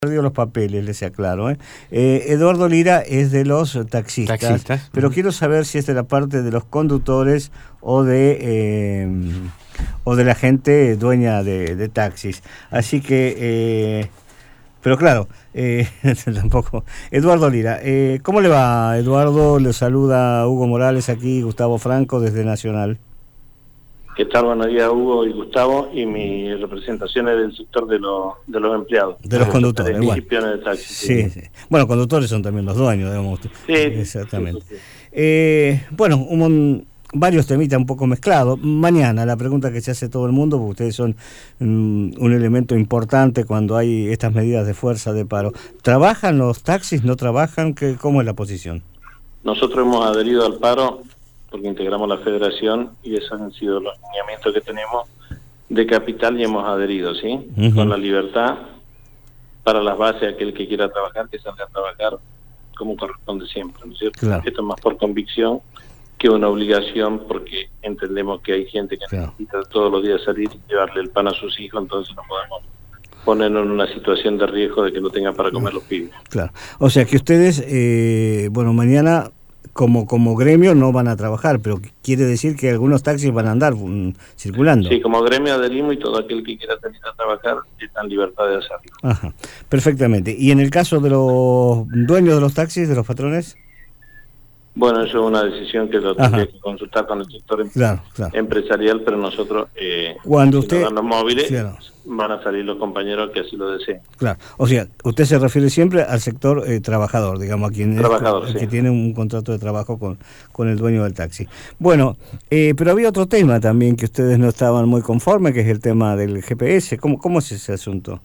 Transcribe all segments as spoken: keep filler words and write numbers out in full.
Perdido los papeles, les aclaro. ¿eh? Eh, Eduardo Lira es de los taxistas, taxistas. pero uh-huh. quiero saber si es de la parte de los conductores o de eh, o de la gente dueña de, de taxis. Así que, eh, pero claro, eh, tampoco. Eduardo Lira, eh, ¿cómo le va, Eduardo? Le saluda Hugo Morales aquí, Gustavo Franco desde Nacional. ¿Qué tal? Buenos días, Hugo y Gustavo, y mi representación es del sector de, lo, de los empleados. De los conductores, de bueno. De taxi, sí, sí. sí. Bueno, conductores son también los dueños, digamos. Sí. Exactamente. Sí, sí, sí. Eh, bueno, un, varios temitas un poco mezclados. Mañana, la pregunta que se hace todo el mundo, porque ustedes son um, un elemento importante cuando hay estas medidas de fuerza de paro. ¿Trabajan los taxis? ¿No trabajan? ¿Qué, ¿Cómo es la posición? Nosotros hemos adherido al paro porque integramos la federación y esos han sido los lineamientos que tenemos de capital y hemos adherido, ¿sí? Uh-huh. Con la libertad para las bases, aquel que quiera trabajar, que salga a trabajar como corresponde siempre, ¿no es cierto? Claro. Esto es más por convicción que una obligación, porque entendemos que hay gente que claro. necesita todos los días salir y llevarle el pan a sus hijos, entonces no podemos ponernos en una situación de riesgo de que no tengan para comer los pibes. Claro, o sea que ustedes, eh, bueno, mañana como como gremio no van a trabajar, pero quiere decir que algunos taxis van a andar um, circulando. Sí, como gremio adherimos y todo aquel que quiera salir a trabajar está en libertad de hacerlo. Ajá, perfectamente. ¿Y en el caso de los dueños de los taxis, de los patrones? Bueno, eso es una decisión que lo tendría que consultar con el sector claro, claro. empresarial, pero nosotros, eh, cuando si usted nos dan los móviles, claro. van a salir los compañeros que así lo deseen. Claro, o sea, usted se refiere siempre al sector eh, trabajador, digamos, a quien trabajador, es, sí. que tiene un contrato de trabajo con, con el dueño del taxi. Bueno, eh, pero había otro tema también que ustedes no estaban muy conformes, que es el tema del G P S. ¿Cómo, cómo es ese asunto?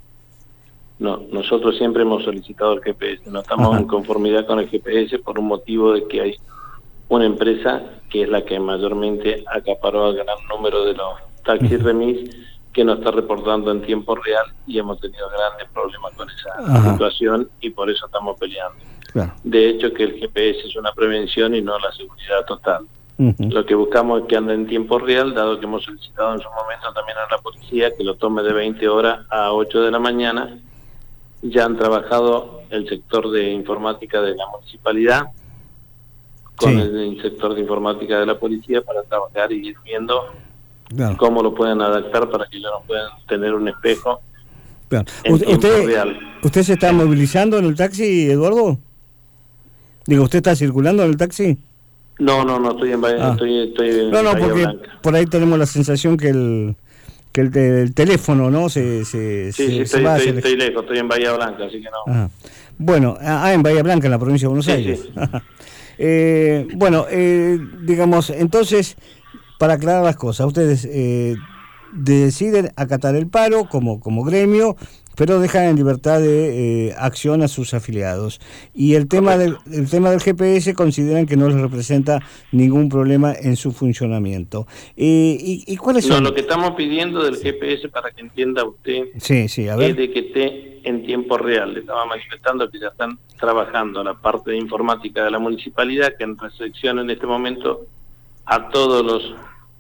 No, nosotros siempre hemos solicitado el G P S, no estamos Ajá. en conformidad con el G P S por un motivo de que hay una empresa que es la que mayormente acaparó al gran número de los taxis uh-huh. remis que nos está reportando en tiempo real y hemos tenido grandes problemas con esa Ajá. situación y por eso estamos peleando. Claro. De hecho que el G P S es una prevención y no la seguridad total. Uh-huh. Lo que buscamos es que ande en tiempo real, dado que hemos solicitado en su momento también a la policía que lo tome de veinte horas a ocho de la mañana. Ya han trabajado el sector de informática de la municipalidad con sí. el sector de informática de la policía para trabajar y ir viendo claro. cómo lo pueden adaptar para que ellos no puedan tener un espejo claro. en ¿Usted, tiempo usted, real. ¿Usted se está movilizando en el taxi, Eduardo? Digo, ¿usted está circulando en el taxi? No, no, no, estoy en Bahía, ah. estoy, estoy en no, no, Bahía porque Blanca. Por ahí tenemos la sensación que el... que el, el teléfono, ¿no? Se, se, sí, se, sí, se estoy, va estoy, estoy lejos, estoy en Bahía Blanca, así que no. Ajá. Bueno, ah, en Bahía Blanca, en la provincia de Buenos sí, Aires. Sí. eh, bueno, eh, digamos, entonces, para aclarar las cosas, ustedes eh, deciden acatar el paro como, como gremio, pero dejan en libertad de eh, acción a sus afiliados. Y el tema del el tema del G P S consideran que no les representa ningún problema en su funcionamiento. Eh, y, ¿Y cuáles son? No, lo que estamos pidiendo del G P S, para que entienda usted, sí, sí, a ver. es de que esté en tiempo real. Le estaba manifestando que ya están trabajando la parte de informática de la municipalidad, que en recepción en este momento a todos los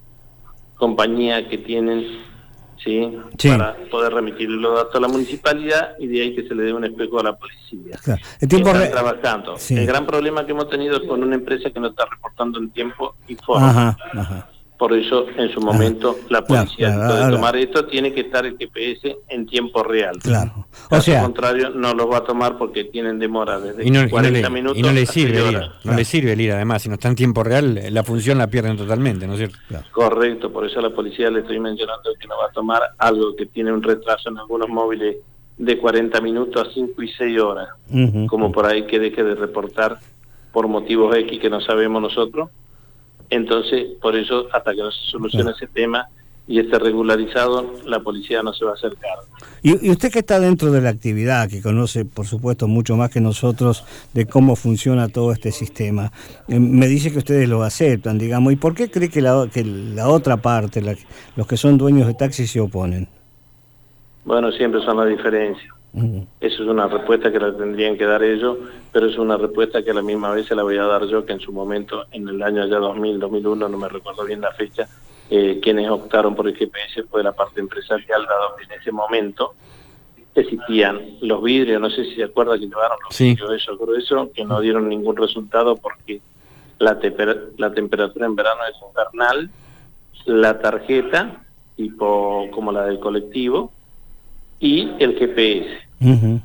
compañías que tienen... ¿sí? Sí. Para poder remitir los datos a la municipalidad y de ahí que se le dé un espejo a la policía. Claro. El tiempo Están re... trabajando. Sí. El gran problema que hemos tenido es con una empresa que no está reportando en tiempo y forma. Ajá, ajá. Por eso, en su momento, ajá. la policía, claro, claro, de ahora... tomar esto, tiene que estar el G P S en tiempo real. Claro. O sea, al contrario, no lo va a tomar porque tienen demora desde y no, cuarenta y no le, minutos. Y no le sirve el ir, no claro. le sirve el ir, además, si no está en tiempo real, la función la pierden totalmente, ¿no es cierto? Claro. Correcto, por eso a la policía le estoy mencionando que no va a tomar algo que tiene un retraso en algunos móviles de cuarenta minutos a cinco y seis horas, uh-huh. como por ahí que deje de reportar por motivos X que no sabemos nosotros. Entonces, por eso, hasta que no se solucione claro. ese tema y esté regularizado, la policía no se va a hacer cargo. Y, y usted que está dentro de la actividad, que conoce, por supuesto, mucho más que nosotros de cómo funciona todo este sistema, eh, me dice que ustedes lo aceptan, digamos, ¿y por qué cree que la, que la otra parte, la, los que son dueños de taxis, se oponen? Bueno, siempre son las diferencias. Uh-huh. Eso es una respuesta que la tendrían que dar ellos, pero es una respuesta que a la misma vez se la voy a dar yo, que en su momento, en el año ya dos mil, dos mil uno, no me recuerdo bien la fecha, eh, quienes optaron por el G P S fue la parte empresarial, dado que en ese momento existían los vidrios, no sé si se acuerdan que llevaron los sí. vidrios esos gruesos, que no dieron ningún resultado porque la, teper, la temperatura en verano es infernal, la tarjeta, tipo como la del colectivo, y el G P S, uh-huh.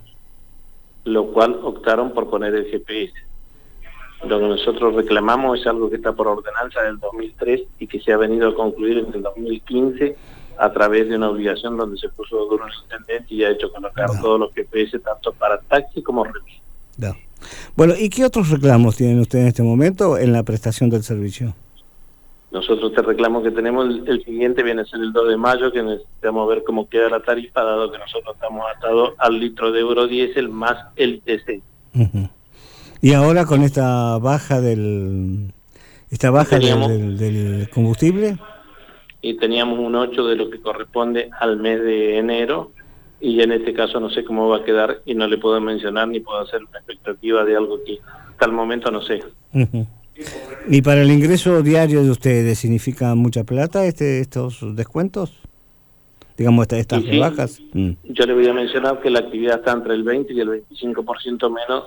lo cual optaron por poner el G P S. Lo que nosotros reclamamos es algo que está por ordenanza del dos mil tres y que se ha venido a concluir en el dos mil quince a través de una obligación donde se puso duro el intendente y ha hecho colocar no. todos los G P S tanto para taxi como remis. No. Bueno, ¿y qué otros reclamos tienen ustedes en este momento en la prestación del servicio? Nosotros te reclamo que tenemos el, el siguiente viene a ser el dos de mayo, que necesitamos ver cómo queda la tarifa, dado que nosotros estamos atados al litro de euro diésel más el I T C. Uh-huh. Y ahora con esta baja del esta baja teníamos, del, del combustible, y teníamos un ocho de lo que corresponde al mes de enero, y en este caso no sé cómo va a quedar y no le puedo mencionar ni puedo hacer una expectativa de algo que hasta el momento no sé. Uh-huh. ¿Y para el ingreso diario de ustedes significa mucha plata este estos descuentos? Digamos, estas, estas sí, rebajas. Sí. Mm. Yo le voy a mencionar que la actividad está entre el veinte y el veinticinco por ciento menos,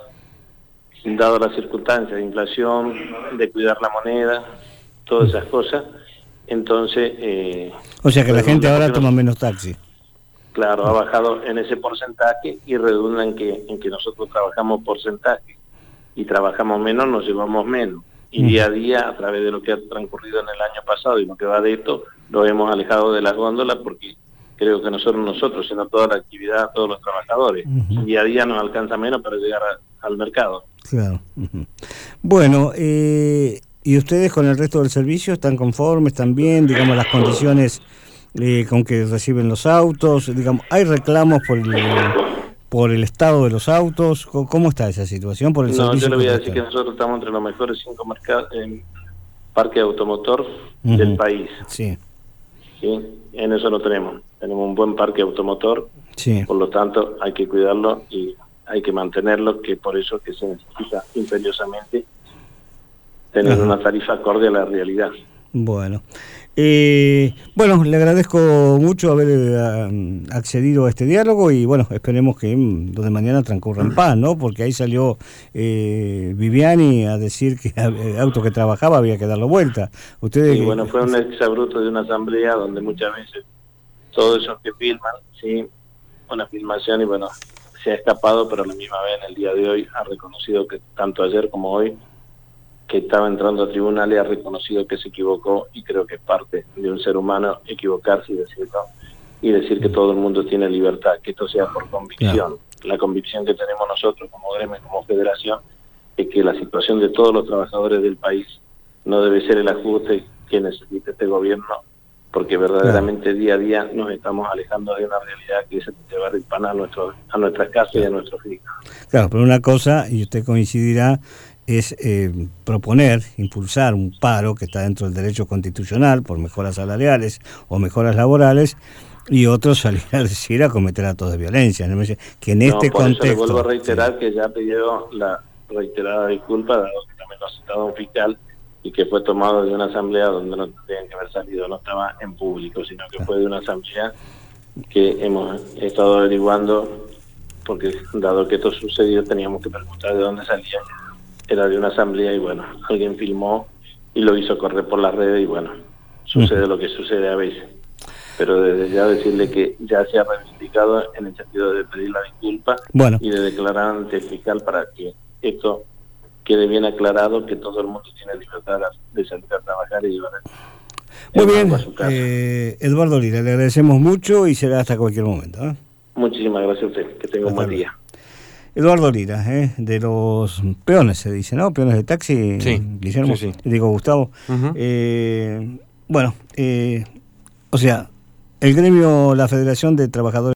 dado las circunstancias de inflación, de cuidar la moneda, todas esas cosas. Entonces... Eh, o sea que la gente ahora toma menos taxi. Claro, ha bajado en ese porcentaje y redunda en que, en que nosotros trabajamos porcentaje y trabajamos menos, nos llevamos menos. Y día a día, a través de lo que ha transcurrido en el año pasado y lo que va de esto, lo hemos alejado de las góndolas porque creo que nosotros, nosotros, sino toda la actividad, todos los trabajadores, uh-huh. día a día nos alcanza menos para llegar a, al mercado. Claro. Uh-huh. Bueno, eh, ¿y ustedes con el resto del servicio están conformes también? Digamos, las condiciones eh, con que reciben los autos, digamos, ¿hay reclamos por el... por el estado de los autos? ¿Cómo está esa situación? Por el no, yo le voy a decir que nosotros estamos entre los mejores cinco mercados en parque automotor uh-huh. del país. Sí. Sí, en eso lo tenemos. Tenemos un buen parque automotor, sí. por lo tanto hay que cuidarlo y hay que mantenerlo, que por eso que se necesita imperiosamente tener uh-huh. una tarifa acorde a la realidad. Bueno. Eh, bueno, le agradezco mucho haber uh, accedido a este diálogo y bueno, esperemos que um, lo de mañana transcurra en paz, ¿no? Porque ahí salió eh, Viviani a decir que el auto que trabajaba había que darlo vuelta. Ustedes. Sí, bueno, fue un exabrupto de una asamblea donde muchas veces todos esos que filman, sí, una filmación y bueno, se ha escapado, pero a la misma vez en el día de hoy ha reconocido que tanto ayer como hoy que estaba entrando a tribunales ha reconocido que se equivocó y creo que es parte de un ser humano equivocarse y decirlo y decir que todo el mundo tiene libertad, que esto sea por convicción. Claro. La convicción que tenemos nosotros como gremio, como federación, es que la situación de todos los trabajadores del país no debe ser el ajuste que necesita este gobierno, porque verdaderamente claro. día a día nos estamos alejando de una realidad que es llevar el pan a, nuestro, a nuestras casas claro. y a nuestros hijos. Claro, pero una cosa, y usted coincidirá, es eh, proponer, impulsar un paro que está dentro del derecho constitucional por mejoras salariales o mejoras laborales, y otro salir a decir a cometer actos de violencia. ¿No? Que en no, este por contexto... Eso le vuelvo a reiterar sí. que ya pidió la reiterada disculpa, dado que también lo ha citado un fiscal, y que fue tomado de una asamblea donde no tendrían que haber salido, no estaba en público, sino que claro. fue de una asamblea que hemos estado averiguando, porque dado que esto sucedió teníamos que preguntar de dónde salía. Era de una asamblea y bueno, alguien filmó y lo hizo correr por las redes y bueno, sucede uh-huh. lo que sucede a veces. Pero desde ya decirle que ya se ha reivindicado en el sentido de pedir la disculpa bueno. y de declarar ante el fiscal para que esto quede bien aclarado, que todo el mundo tiene libertad de salir a trabajar y llevar el Muy bien, a su casa. Eh, Eduardo Lira, le agradecemos mucho y será hasta cualquier momento. ¿eh? Muchísimas gracias a usted, que tenga un buen día. Eduardo Lira, ¿eh? de los peones se dice, ¿no? Peones de taxi, sí, Guillermo, sí, sí. digo Gustavo. Uh-huh. Eh, bueno, eh, o sea, el gremio, la Federación de Trabajadores